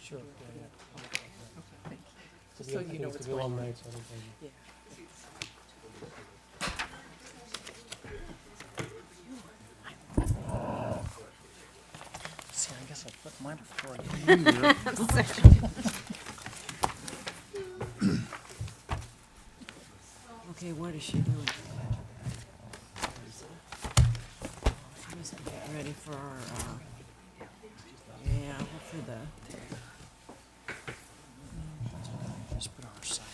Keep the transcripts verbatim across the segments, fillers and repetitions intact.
Sure. Yeah, yeah. Okay, thank you. Just It'll so be- I you think know it's what's gonna be a going long on. night, so I don't blame you. Yeah. See, I guess I put mine before I did. Okay, what is she doing? She's getting ready for our, uh, yeah, hopefully the, Just put it on her side.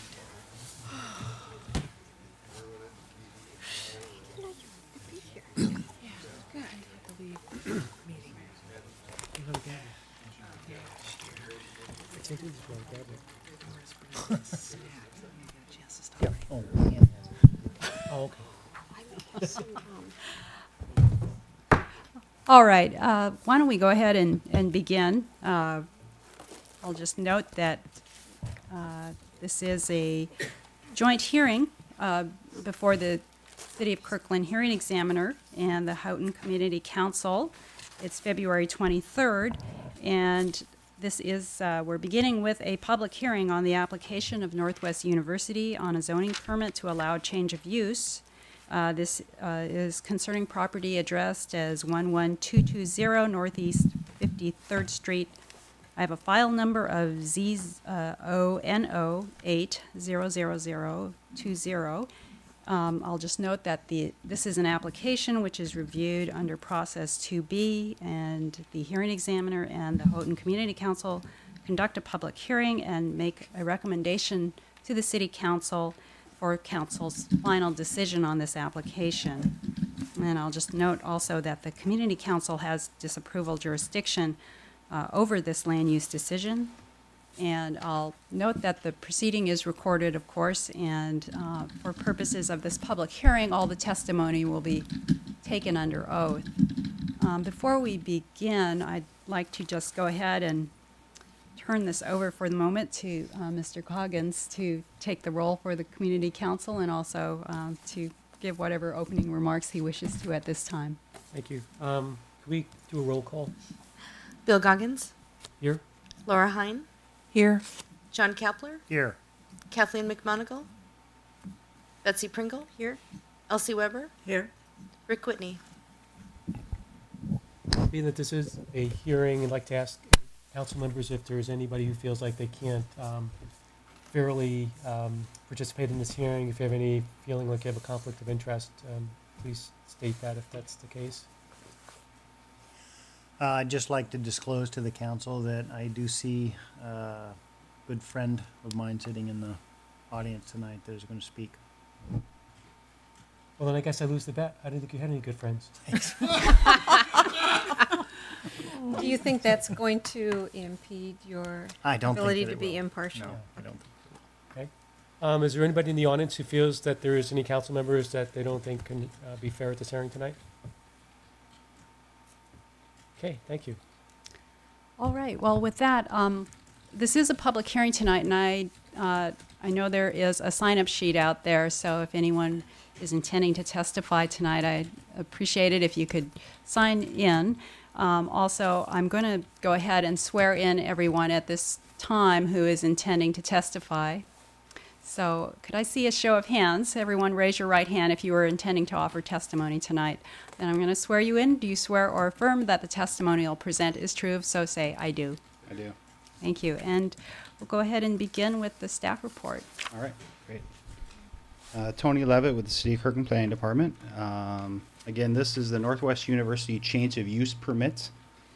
I think we just want to grab it. Yeah. Oh, yeah. Oh, okay. All right, uh, why don't we go ahead and, and begin? Uh, I'll just note that uh, this is a joint hearing uh, before the City of Kirkland Hearing Examiner and the Houghton Community Council. It's February twenty-third, and this is, uh, we're beginning with a public hearing on the application of Northwest University on a zoning permit to allow change of use. Uh, This uh, is concerning property addressed as one one two two zero Northeast fifty-third Street. I have a file number of Z O N O eight zero zero zero two zero. Um, I'll just note that the, this is an application which is reviewed under process two B, and the hearing examiner and the Houghton Community Council conduct a public hearing and make a recommendation to the city council for council's final decision on this application. And I'll just note also that the community council has disapproval jurisdiction uh, over this land use decision. And I'll note that the proceeding is recorded, of course, and uh, for purposes of this public hearing, all the testimony will be taken under oath. Um, Before we begin, I'd like to just go ahead and turn this over for the moment to uh, Mister Coggins to take the role for the community council and also um, to give whatever opening remarks he wishes to at this time. Thank you. Um, Can we do a roll call Bill Goggins, here? Laura Hine, here, John Kapler, Here. Kathleen McMonigal, Betsy Pringle, here, Elsie Weber, here. Rick Whitney. Being that this is a hearing, I'd like to ask council members if there is anybody who feels like they can't um, fairly um, participate in this hearing. If you have any feeling like you have a conflict of interest, um, please state that if that's the case. Uh, I'd just like to disclose to the council that I do see a good friend of mine sitting in the audience tonight that is going to speak. Well, then I guess I lose the bet. I didn't think you had any good friends. Do you think that's going to impede your I don't ability think to that be it will. impartial? No, I don't. Okay. Um, is there anybody in the audience who feels that there is any council members that they don't think can uh, be fair at this hearing tonight? Okay, thank you. All right, well, with that, um, this is a public hearing tonight, and I, uh, I know there is a sign-up sheet out there, so if anyone is intending to testify tonight, I'd appreciate it if you could sign in. Um, also, I'm going to go ahead and swear in everyone at this time who is intending to testify. So could I see a show of hands? Everyone raise your right hand if you are intending to offer testimony tonight. Then I'm going to swear you in. Do you swear or affirm that the testimony you'll present is true? If so, say, I do. I do. Thank you. And we'll go ahead and begin with the staff report. All right, great. Uh, Tony Levitt with the City of Kirkland Planning Department. Um, again, this is the Northwest University change of use permit.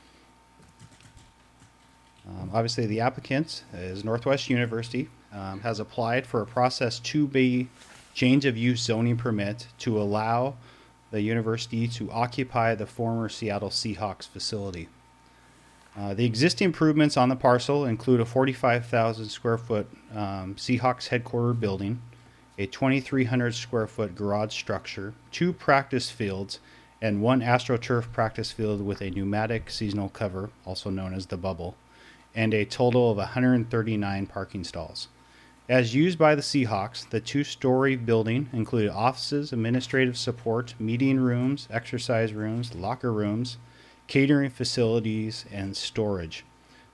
Um, obviously, the applicant is Northwest University, um, has applied for a process two B change of use zoning permit to allow the university to occupy the former Seattle Seahawks facility. Uh, the existing improvements on the parcel include a forty-five thousand square foot um, Seahawks headquarter building, a twenty-three hundred square foot garage structure, two practice fields, and one AstroTurf practice field with a pneumatic seasonal cover, also known as the bubble, and a total of one hundred thirty-nine parking stalls. As used by the Seahawks, the two-story building included offices, administrative support, meeting rooms, exercise rooms, locker rooms, catering facilities, and storage.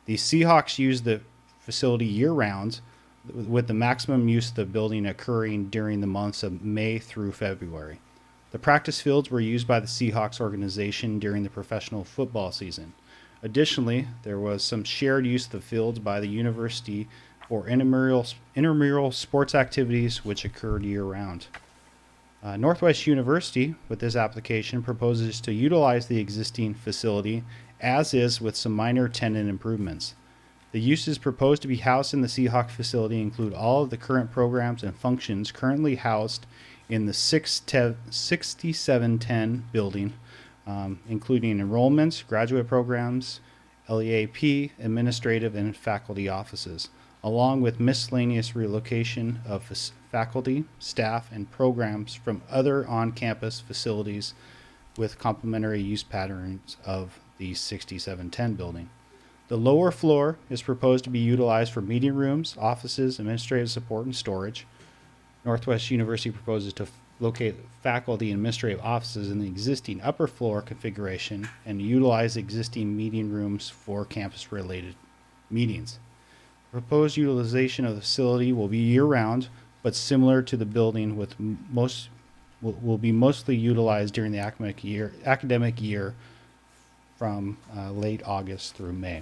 The Seahawks use the facility year-round, with the maximum use of the building occurring during the months of May through February. The practice fields were used by the Seahawks organization during the professional football season. Additionally, there was some shared use of the fields by the university for intramural, intramural sports activities which occurred year-round. Uh, Northwest University, with this application, proposes to utilize the existing facility as is with some minor tenant improvements. The uses proposed to be housed in the Seahawks facility include all of the current programs and functions currently housed in the sixty-seven ten building, um, including enrollments, graduate programs, L E A P, administrative, and faculty offices, along with miscellaneous relocation of fac- faculty, staff, and programs from other on-campus facilities with complementary use patterns of the sixty-seven ten building. The lower floor is proposed to be utilized for meeting rooms, offices, administrative support, and storage. Northwest University proposes to f- locate faculty and administrative offices in the existing upper floor configuration and utilize existing meeting rooms for campus-related meetings. Proposed utilization of the facility will be year-round, but similar to the building, with m- most will, will be mostly utilized during the academic year, academic year from uh, late August through May.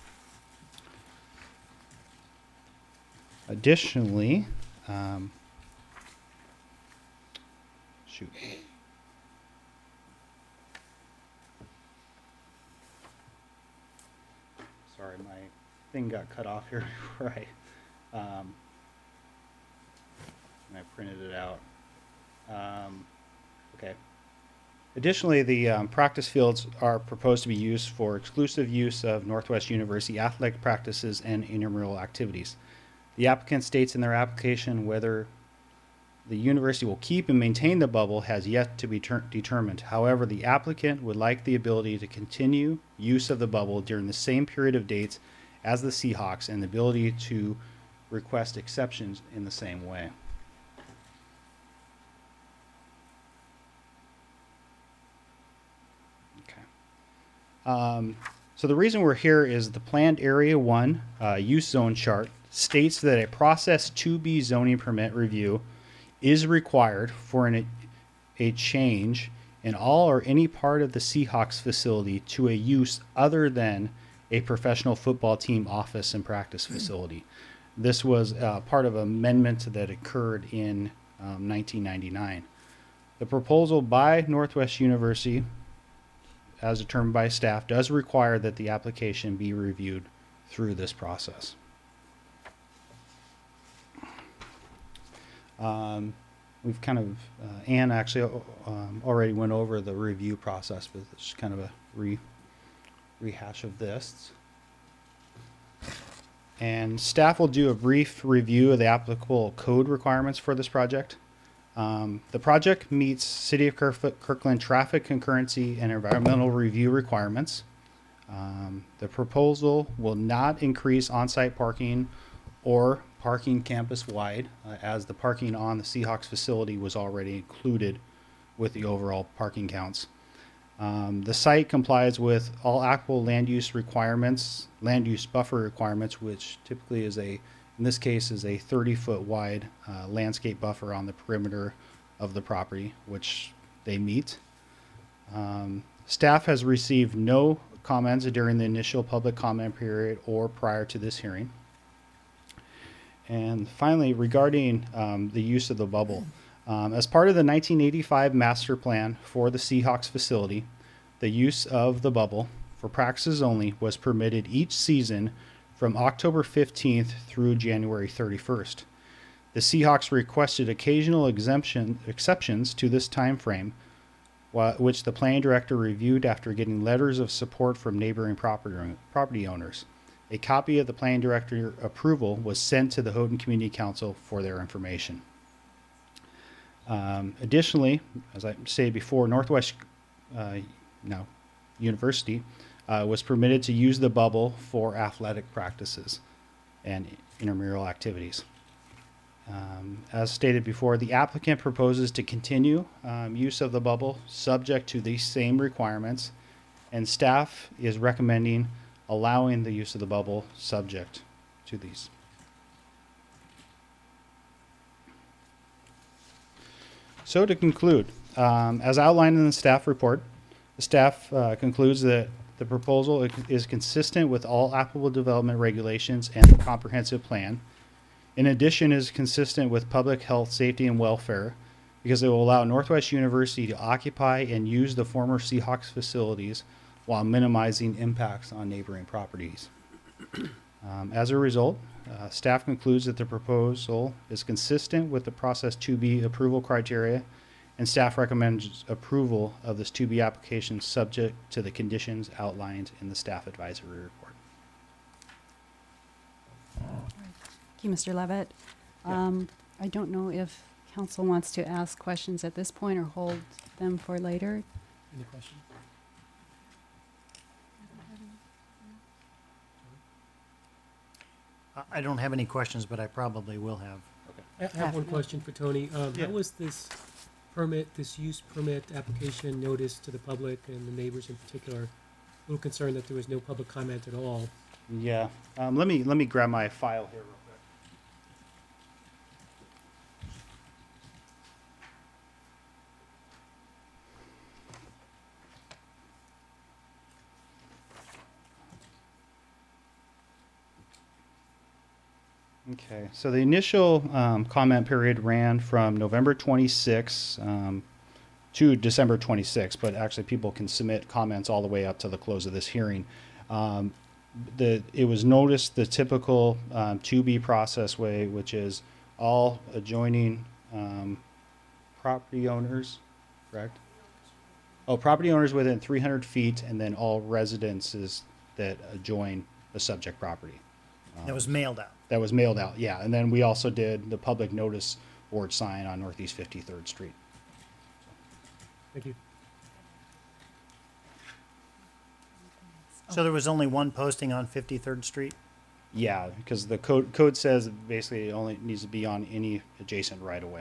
Additionally, um, shoot. Sorry, my thing got cut off here before I, um, and I printed it out. Um, okay. Additionally, the um, practice fields are proposed to be used for exclusive use of Northwest University athletic practices and intramural activities. The applicant states in their application whether the university will keep and maintain the bubble has yet to be ter- determined. However, the applicant would like the ability to continue use of the bubble during the same period of dates as the Seahawks and the ability to request exceptions in the same way. Um, so the reason we're here is the planned Area one uh, use zone chart states that a Process two B zoning permit review is required for an, a change in all or any part of the Seahawks facility to a use other than a professional football team office and practice facility. This was uh, part of an amendment that occurred in um, nineteen ninety-nine. The proposal by Northwest University, as determined by staff, does require that the application be reviewed through this process. Um, we've kind of, uh, Anne actually uh, um, already went over the review process, but it's kind of a re, rehash of this. And staff will do a brief review of the applicable code requirements for this project. Um, the project meets City of Kirk- Kirkland traffic concurrency and environmental review requirements. Um, the proposal will not increase on-site parking or parking campus-wide, uh, as the parking on the Seahawks facility was already included with the overall parking counts. Um, the site complies with all applicable land use requirements, land use buffer requirements, which typically is a in this case is a thirty foot wide uh, landscape buffer on the perimeter of the property, which they meet. Um, staff has received no comments during the initial public comment period or prior to this hearing. And finally, regarding um, the use of the bubble, um, as part of the nineteen eighty-five master plan for the Seahawks facility, the use of the bubble for practices only was permitted each season from October fifteenth through January thirty-first. The Seahawks requested occasional exemption exceptions to this time frame, wh- which the planning director reviewed after getting letters of support from neighboring property, property owners. A copy of the planning director approval was sent to the Houghton Community Council for their information. Um, additionally, as I stated before, Northwest uh, no, University Uh, was permitted to use the bubble for athletic practices and intramural activities. Um, as stated before, the applicant proposes to continue um, use of the bubble subject to these same requirements, and staff is recommending allowing the use of the bubble subject to these. So to conclude, um, as outlined in the staff report, the staff uh, concludes that the proposal i- is consistent with all applicable development regulations and the comprehensive plan. In addition, is consistent with public health, safety, and welfare because it will allow Northwest University to occupy and use the former Seahawks facilities while minimizing impacts on neighboring properties. Um, as a result, uh, staff concludes that the proposal is consistent with the process two B approval criteria, and staff recommends approval of this two B application subject to the conditions outlined in the staff advisory report. Thank you, Mister Levitt. Yeah. Um, I don't know if council wants to ask questions at this point or hold them for later. Any questions? I- I don't have any questions, but I probably will have. I I have one Yeah. question for Tony. Um, Yeah. How was this permit, this use permit application noticed to the public and the neighbors in particular? A little concerned that there was no public comment at all. Yeah. Um, let me let me grab my file here real quick. Okay, so the initial um, comment period ran from November twenty-sixth um, to December twenty-sixth, but actually people can submit comments all the way up to the close of this hearing. Um, the it was noticed the typical um, two B process way, which is all adjoining um, property owners, correct? Oh, property owners within three hundred feet, and then all residences that adjoin the subject property. That was mailed out. That was mailed out, yeah. And then we also did the public notice board sign on Northeast fifty-third Street. Thank you. So there was only one posting on fifty-third Street? Yeah, because the code code says basically it only needs to be on any adjacent right of way.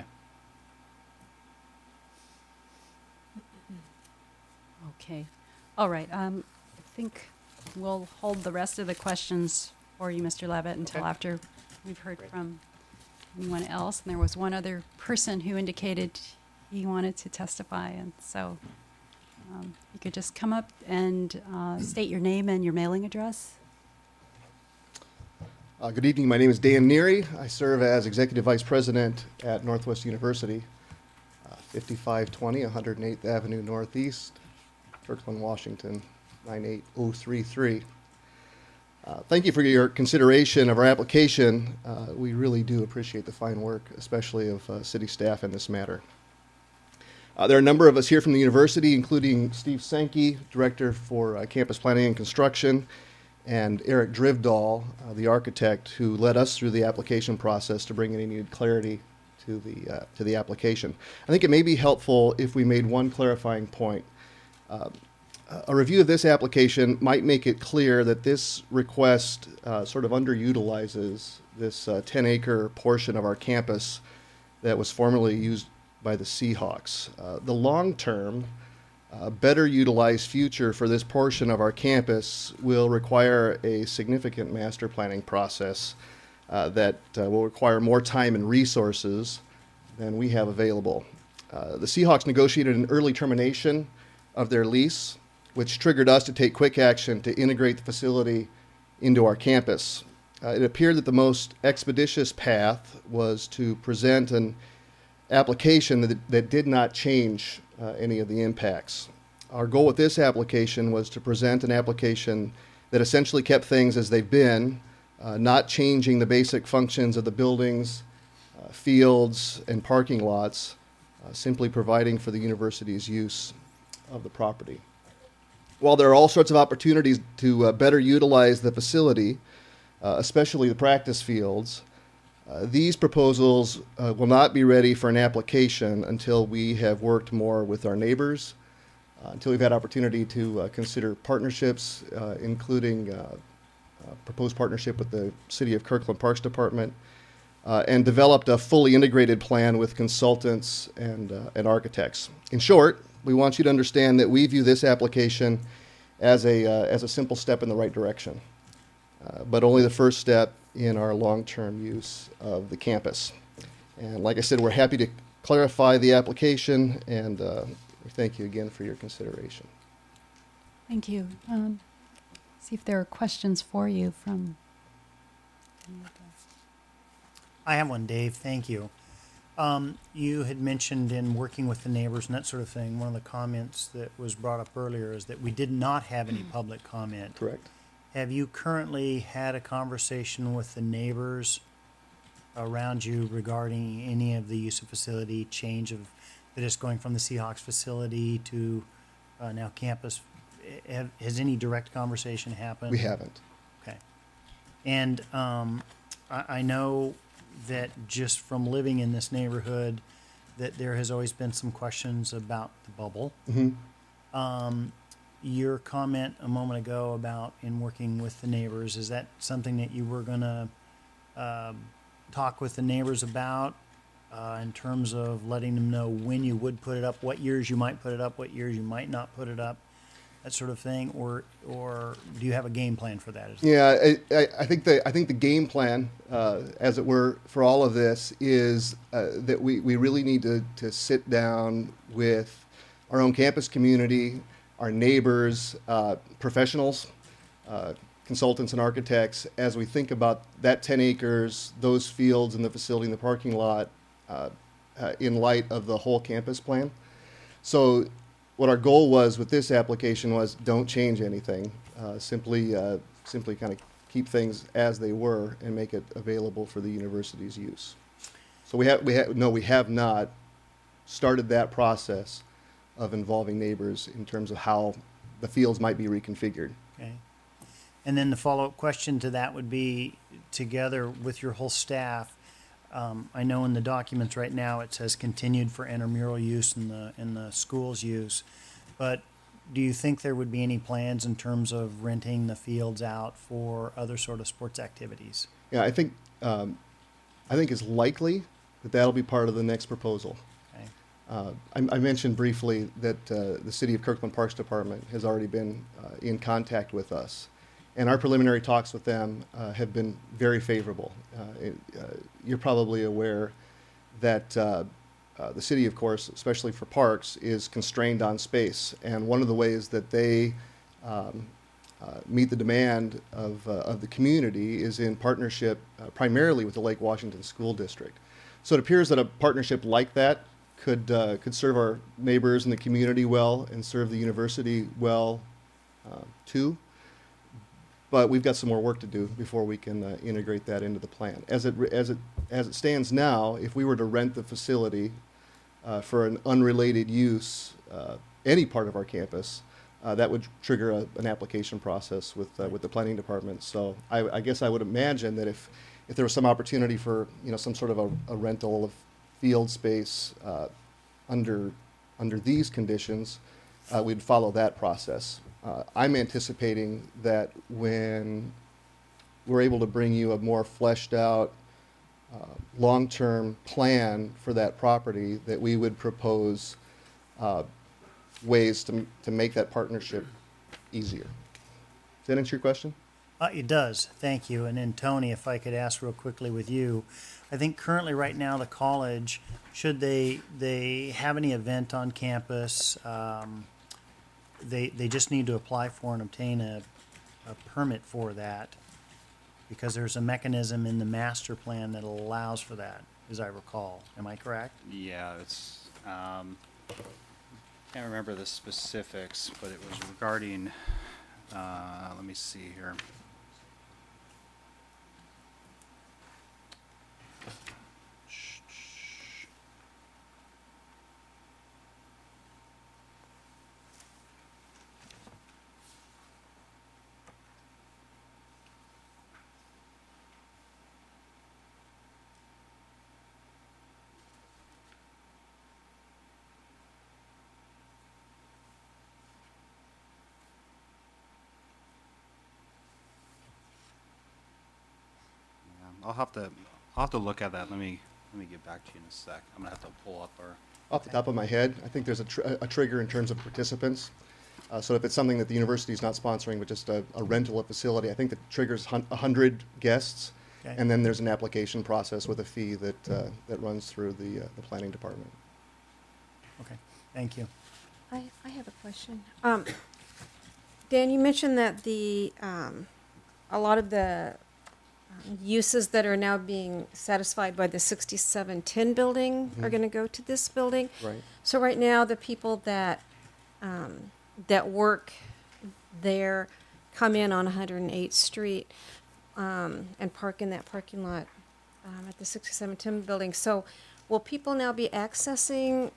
Okay. All right. Um, I think we'll hold the rest of the questions for you, Mister Levitt, until Okay. after we've heard Great. from anyone else. And there was one other person who indicated he wanted to testify, and so um, you could just come up and uh, state your name and your mailing address. Uh, good evening. My name is Dan Neary. I serve as Executive Vice President at Northwest University, uh, fifty-five twenty, one hundred eighth Avenue Northeast, Kirkland, Washington, nine eight oh three three. Uh, thank you for your consideration of our application. Uh, we really do appreciate the fine work, especially of uh, city staff in this matter. Uh, there are a number of us here from the university, including Steve Sankey, Director for uh, Campus Planning and Construction, and Eric Drivdahl, uh, the architect who led us through the application process to bring any needed clarity to the, uh, to the application. I think it may be helpful if we made one clarifying point. Uh, a review of this application might make it clear that this request uh, sort of underutilizes this uh, ten acre portion of our campus that was formerly used by the Seahawks. Uh, the long-term, uh, better utilized future for this portion of our campus will require a significant master planning process uh, that uh, will require more time and resources than we have available. Uh, the Seahawks negotiated an early termination of their lease, which triggered us to take quick action to integrate the facility into our campus. Uh, it appeared that the most expeditious path was to present an application that, that did not change uh, any of the impacts. Our goal with this application was to present an application that essentially kept things as they've been, uh, not changing the basic functions of the buildings, uh, fields, and parking lots, uh, simply providing for the university's use of the property. While there are all sorts of opportunities to uh, better utilize the facility, uh, especially the practice fields, uh, these proposals uh, will not be ready for an application until we have worked more with our neighbors, uh, until we've had opportunity to uh, consider partnerships, uh, including uh, a proposed partnership with the City of Kirkland Parks Department, uh, and developed a fully integrated plan with consultants and, uh, and architects. In short, we want you to understand that we view this application as a, uh, as a simple step in the right direction, uh, but only the first step in our long-term use of the campus. And like I said, we're happy to clarify the application, and uh, we thank you again for your consideration. Thank you. Um, see if there are questions for you from. I have one, Dave. Thank you. Um, you had mentioned in working with the neighbors and that sort of thing, one of the comments that was brought up earlier is that we did not have any public comment. Correct. Have you currently had a conversation with the neighbors around you regarding any of the use of facility, change of, that is going from the Seahawks facility to uh, now campus? Have, has any direct conversation happened? We haven't. Okay. And um, I, I know that just from living in this neighborhood, that there has always been some questions about the bubble. Mm-hmm. Um, your comment a moment ago about in working with the neighbors, is that something that you were going to uh, talk with the neighbors about uh, in terms of letting them know when you would put it up, what years you might put it up, what years you might not put it up, that sort of thing, or or do you have a game plan for that? Yeah, I, I, I think the I think the game plan, uh, as it were, for all of this is uh, that we, we really need to, to sit down with our own campus community, our neighbors, uh, professionals, uh, consultants and architects, as we think about that ten acres, those fields and the facility and the parking lot uh, uh, in light of the whole campus plan. So what our goal was with this application was don't change anything, uh, simply uh, simply kind of keep things as they were and make it available for the university's use. So we have we have no we have not started that process of involving neighbors in terms of how the fields might be reconfigured. Okay. And then the follow-up question to that would be, together with your whole staff, um, I know in the documents right now it says continued for intramural use in the in the school's use, but do you think there would be any plans in terms of renting the fields out for other sort of sports activities? Yeah, I think um, I think it's likely that that'll be part of the next proposal. Okay. Uh, I, I mentioned briefly that uh, the City of Kirkland Parks Department has already been uh, in contact with us, and our preliminary talks with them uh, have been very favorable. Uh, it, uh, you're probably aware that uh, uh, the city, of course, especially for parks, is constrained on space, and one of the ways that they um, uh, meet the demand of, uh, of the community is in partnership uh, primarily with the Lake Washington School District. So it appears that a partnership like that could uh, could serve our neighbors and the community well and serve the university well uh, too. But we've got some more work to do before we can uh, integrate that into the plan. As it as it as it stands now, if we were to rent the facility uh, for an unrelated use, uh, any part of our campus, uh, that would trigger a, an application process with uh, with the planning department. So I, I guess I would imagine that if if there was some opportunity for you know some sort of a, a rental of field space uh, under under these conditions, uh, we'd follow that process. Uh, I'm anticipating that when we're able to bring you a more fleshed out, uh, long-term plan for that property, that we would propose uh, ways to, to make that partnership easier. Does that answer your question? Uh, it does, thank you. And then Tony, if I could ask real quickly with you, I think currently right now the college, should they they have any event on campus, um, they they just need to apply for and obtain a, a permit for that, because there's a mechanism in the master plan that allows for that, as I recall. Am I correct? Yeah, it's, um, can't remember the specifics, but it was regarding, uh, let me see here. I'll have to, I'll have to look at that. Let me, let me get back to you in a sec. I'm gonna have to pull up our. Off the top of my head, I think there's a, tr- a trigger in terms of participants. Uh, so if it's something that the university is not sponsoring, but just a, a rental of facility, I think that triggers hun- one hundred guests. Okay. And then there's an application process with a fee that, uh, that runs through the, uh, the planning department. Okay, thank you. I, I have a question. Um, Dan, you mentioned that the, um, a lot of the um, uses that are now being satisfied by the sixty-seven ten building are Mhm. gonna go to this building. Right. So right now, the people that, um, that work there come in on one hundred eighth Street, um, and park in that parking lot, um, at the sixty-seven ten building. So will people now be accessing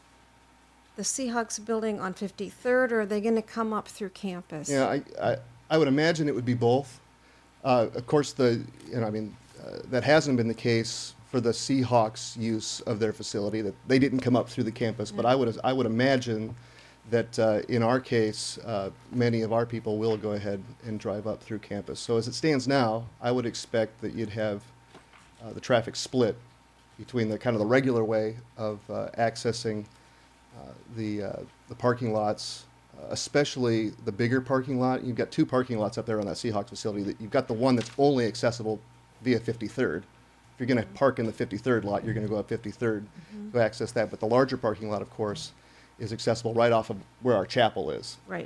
the Seahawks building on fifty-third, or are they gonna come up through campus? Yeah, I, I, I would imagine it would be both. Uh, of course, the, you know, I mean, uh, that hasn't been the case for the Seahawks use of their facility, that they didn't come up through the campus, but I would, I would imagine that, uh, in our case, uh, many of our people will go ahead and drive up through campus. So as it stands now, I would expect that you'd have, uh, the traffic split between the kind of the regular way of, uh, accessing, uh, the, uh, the parking lots, uh, especially the bigger parking lot. You've got two parking lots up there on that Seahawks facility. That you've got the one that's only accessible via fifty-third. If you're going to park in the fifty-third lot, you're going to go up fifty-third to access that. But the larger parking lot, of course, is accessible right off of where our chapel is. Right.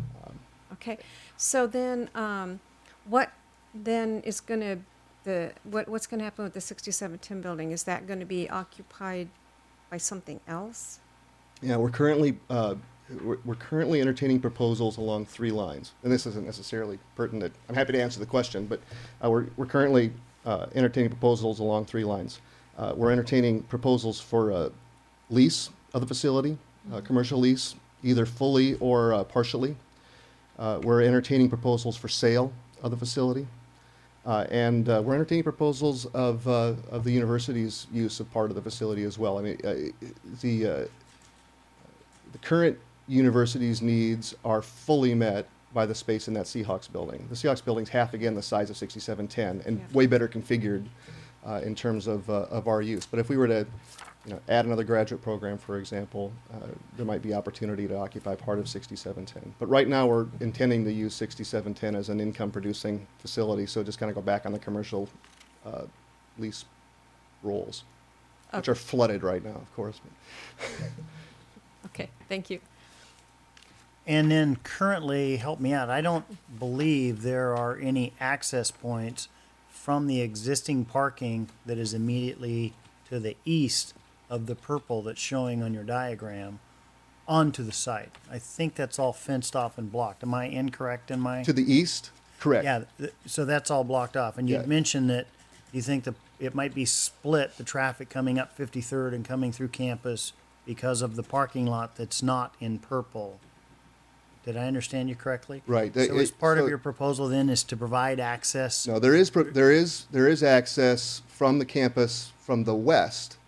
Okay, so then, um, what then is gonna, the, what, what's gonna happen with the sixty-seven ten building? Is that gonna be occupied by something else? Yeah, we're currently uh, we're, we're currently entertaining proposals along three lines, and this isn't necessarily pertinent. I'm happy to answer the question, but uh, we're we're currently uh, entertaining proposals along three lines. Uh, we're entertaining proposals for a lease of the facility, uh, commercial lease, either fully or uh, partially. Uh, we're entertaining proposals for sale of the facility, uh, and uh, we're entertaining proposals of uh, of the university's use of part of the facility as well. I mean, uh, the uh, the current university's needs are fully met by the space in that Seahawks building. The Seahawks building's half again the size of sixty-seven ten and Yeah. way better configured uh, in terms of uh, of our use. But if we were to, you know, add another graduate program, for example, uh, there might be opportunity to occupy part of sixty-seven ten. But right now, we're intending to use sixty-seven ten as an income-producing facility, so just kind of go back on the commercial uh, lease rolls, which Okay. are flooded right now, of course. Okay, thank you. And then currently, help me out, I don't believe there are any access points from the existing parking that is immediately to the east of the purple that's showing on your diagram onto the site. I think that's all fenced off and blocked. Am I incorrect in my? To the east, correct. Yeah, th- so that's all blocked off. And you Yeah. mentioned that you think that it might be split, the traffic coming up fifty-third and coming through campus because of the parking lot that's not in purple. Did I understand you correctly? Right. So It- as part so- of your proposal then is to provide access? No, there is, pro- there is, there is access from the campus from the west.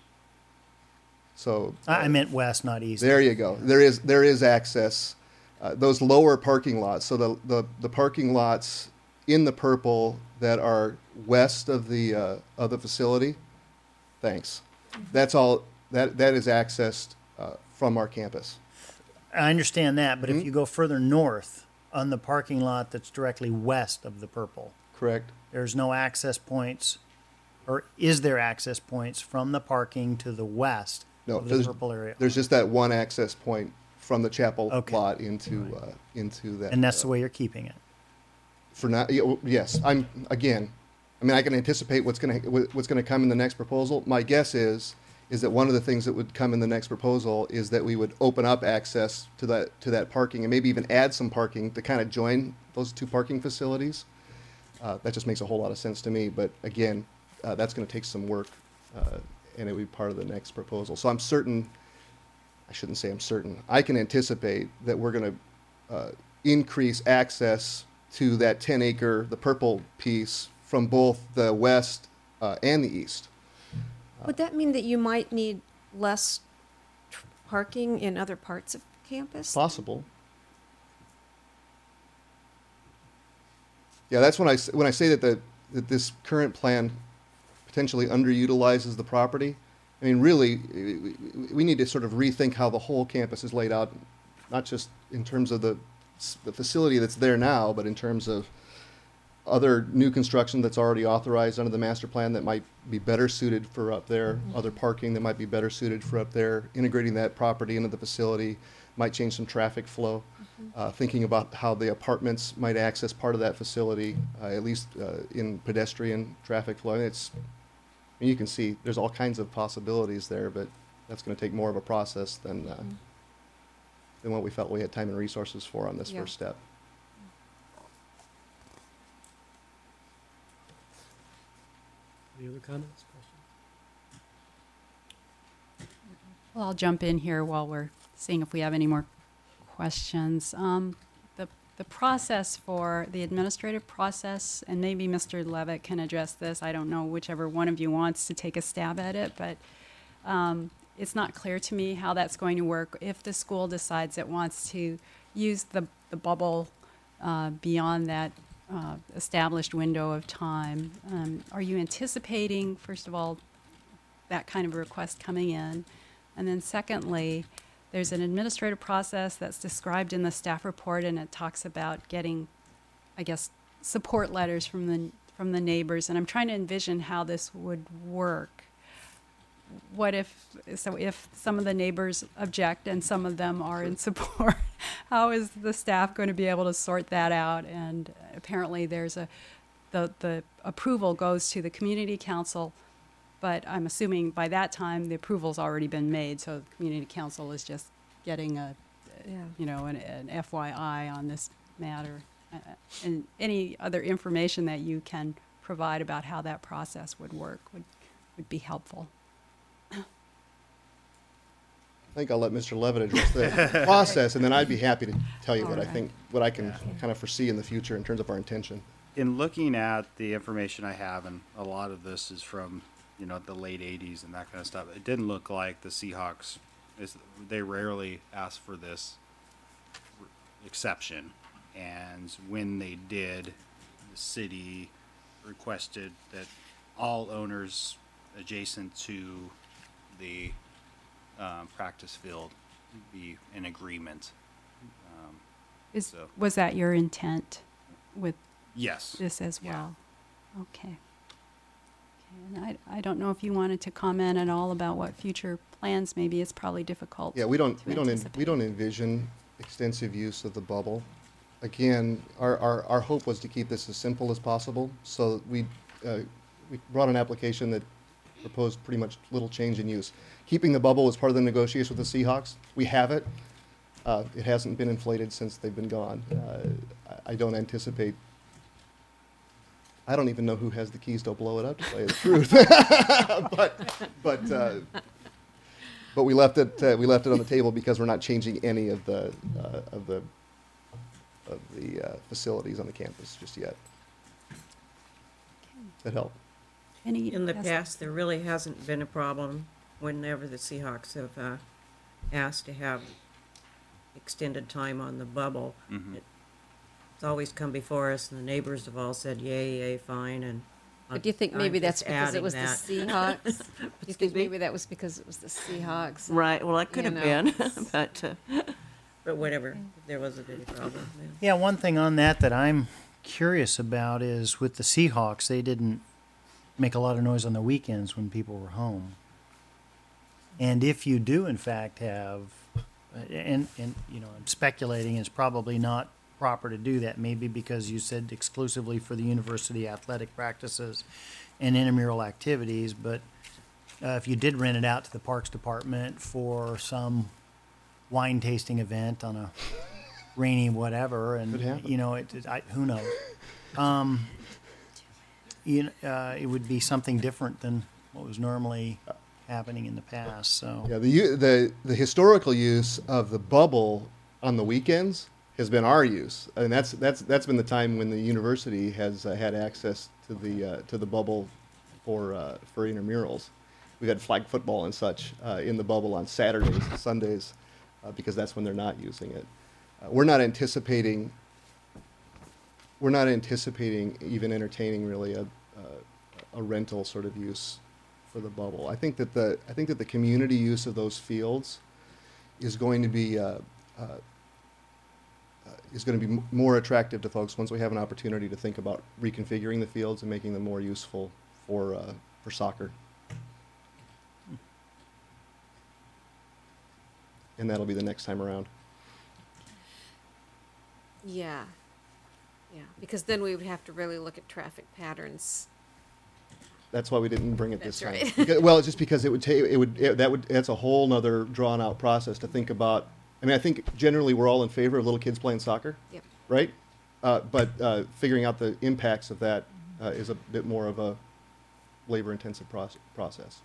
So. I I meant west, not east. There you go. There is, there is access. Uh, those lower parking lots, so the, the, the parking lots in the purple that are west of the, uh, of the facility, thanks. That's all, that, that is accessed, uh, from our campus. I understand that, but if Mhm. you go further north on the parking lot that's directly west of the purple, Correct? there's no access points, or is there access points from the parking to the west No, of the there's, purple area? there's just that one access point from the chapel Okay. lot into, uh, into that. And that's uh, the way you're keeping it? For now, yeah, well, yes, I'm, again, I mean, I can anticipate what's gonna, what's gonna come in the next proposal. My guess is, is that one of the things that would come in the next proposal is that we would open up access to that, to that parking and maybe even add some parking to kind of join those two parking facilities. Uh, that just makes a whole lot of sense to me, but again, uh, that's gonna take some work, uh, and it would be part of the next proposal. So I'm certain, I shouldn't say I'm certain, I can anticipate that we're gonna, uh, increase access to that ten acre, the purple piece, from both the west, uh, and the east. Would that mean that you might need less tr- parking in other parts of campus? Possible. Yeah, that's when I, s- when I say that the, that this current plan potentially underutilizes the property. I mean, really, we- we- we need to sort of rethink how the whole campus is laid out not just in terms of the, s- the facility that's there now, but in terms of other new construction that's already authorized under the master plan that might be better suited for up there, other parking that might be better suited for up there, integrating that property into the facility might change some traffic flow. Uh, thinking about how the apartments might access part of that facility, uh, at least uh, in pedestrian traffic flow. And it's, I mean, you can see there's all kinds of possibilities there, but that's going to take more of a process than uh, than what we felt we had time and resources for on this Yeah. first step. Any other comments, questions? Well, I'll jump in here while we're seeing if we have any more questions. Um, the, the process for the administrative process, and maybe Mister Levitt can address this, I don't know, whichever one of you wants to take a stab at it, but um, it's not clear to me how that's going to work. If the school decides it wants to use the, the bubble uh, beyond that uh, established window of time, um, are you anticipating, first of all, that kind of a request coming in? And then secondly, there's an administrative process that's described in the staff report, and it talks about getting, I guess, support letters from the from the neighbors. And I'm trying to envision how this would work. What if, so if some of the neighbors object and some of them are in support, how is the staff going to be able to sort that out? And apparently there's a, the, the approval goes to the community council, but I'm assuming by that time the approval's already been made, so the community council is just getting a, Yeah. you know, an, an F Y I on this matter. Uh, and any other information that you can provide about how that process would work would, would be helpful. I think I'll let Mister Levitt address the process, and then I'd be happy to tell you what I All right. think, what I can kind of foresee in the future in terms of our intention. In looking at the information I have, and a lot of this is from, you know, the late eighties and that kind of stuff, it didn't look like the Seahawks, is, they rarely ask for this r- exception. And when they did, the city requested that all owners adjacent to the um, practice field be in agreement. Um, Is, So- was that your intent with yes. this as Yeah. well? Okay. Okay, and I, I don't know if you wanted to comment at all about what future plans, maybe it's probably difficult. Yeah, we don't, to we don't, en- we anticipate. don't envision extensive use of the bubble. Again, our, our, our hope was to keep this as simple as possible, so we, uh, we brought an application that proposed pretty much little change in use. Keeping the bubble was part of the negotiation with the Seahawks. We have it. Uh, it hasn't been inflated since they've been gone. Uh, I, I don't anticipate, I don't even know who has the keys to blow it up, to tell you the truth. But, but, uh, but we left it, uh, we left it on the table because we're not changing any of the, uh, of the, of the uh, facilities on the campus just yet. That help? Any, In the yes, past, there really hasn't been a problem whenever the Seahawks have uh, asked to have extended time on the bubble. Mhm. It- It's always come before us, and the neighbors have all said, yay, yay, fine, and. But do you think I'm maybe just that's because adding it was the that. Seahawks? Do you Excuse think me? maybe that was because it was the Seahawks? Right, well, that could You have know. been, but, uh, but whatever, there wasn't any problem. yeah. Yeah, one thing on that that I'm curious about is with the Seahawks, they didn't make a lot of noise on the weekends when people were home. And if you do, in fact, have, and, and you know, I'm speculating it's probably not proper to do that, maybe because you said exclusively for the university athletic practices and intramural activities, but uh, if you did rent it out to the Parks Department for some wine tasting event on a rainy whatever, Could and happen. you know, it, it I, who knows? Um, you know, uh, it would be something different than what was normally happening in the past. So Yeah, the, u- the, the historical use of the bubble on the weekends has been our use. And that's, that's, that's been the time when the university has uh, had access to the, uh, to the bubble for, uh, for intramurals. We've had flag football and such uh, in the bubble on Saturdays and Sundays uh, because that's when they're not using it. Uh, we're not anticipating, we're not anticipating even entertaining really a, a, a rental sort of use for the bubble. I think that the I think that the community use of those fields is going to be uh, uh, uh, is going to be m- more attractive to folks once we have an opportunity to think about reconfiguring the fields and making them more useful for, uh, for soccer. And that'll be the next time around. Yeah. Yeah, because then we would have to really look at traffic patterns. That's why we didn't bring it this That's time. right. Because- well, it's just because it would take, it would, it, that would, that's a whole nother drawn out process to think about. I mean, I think generally we're all in favor of little kids playing soccer, Yep. right? Uh, but uh, figuring out the impacts of that uh, is a bit more of a labor intensive proce- process.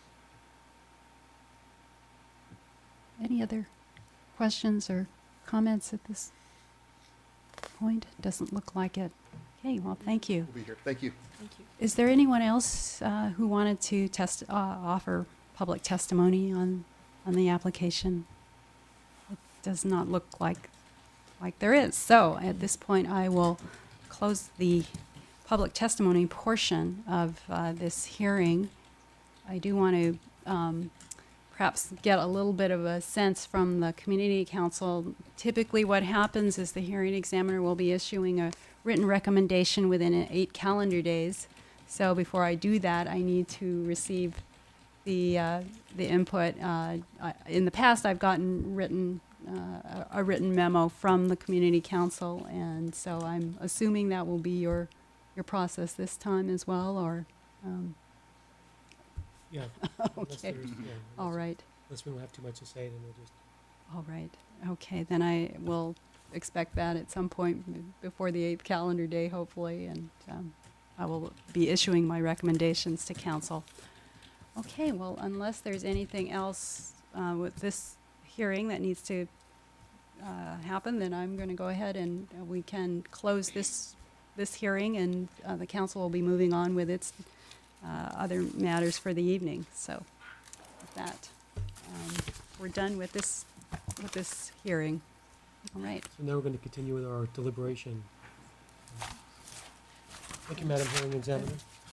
Any other questions or comments at this point? Doesn't look like it. Okay, well, thank you. We'll be here. Thank you. Thank you. Is there anyone else uh, who wanted to test, uh, offer public testimony on, on the application? It does not look like, like there is. So at this point, I will close the public testimony portion of uh, this hearing. I do want to um, perhaps get a little bit of a sense from the community council. Typically what happens is the hearing examiner will be issuing a written recommendation within eight calendar days. So before I do that, I need to receive the uh, the input. Uh, I, in the past, I've gotten written uh, a, a written memo from the community council, and so I'm assuming that will be your your process this time as well, or um, Yeah. Unless okay, there's- yeah, all unless- right. Unless we don't have too much to say, then we'll just, All right. Okay, then I will expect that at some point b- before the eighth calendar day, hopefully, and um, I will be issuing my recommendations to council. Okay, well, unless there's anything else uh, with this hearing that needs to uh, happen, then I'm going to go ahead and uh, we can close this this hearing, and uh, the council will be moving on with its uh, other matters for the evening. So, with that, um, we're done with this with this hearing. All right. so now we're going to continue with our deliberation. Thank you, Madam Hearing Examiner.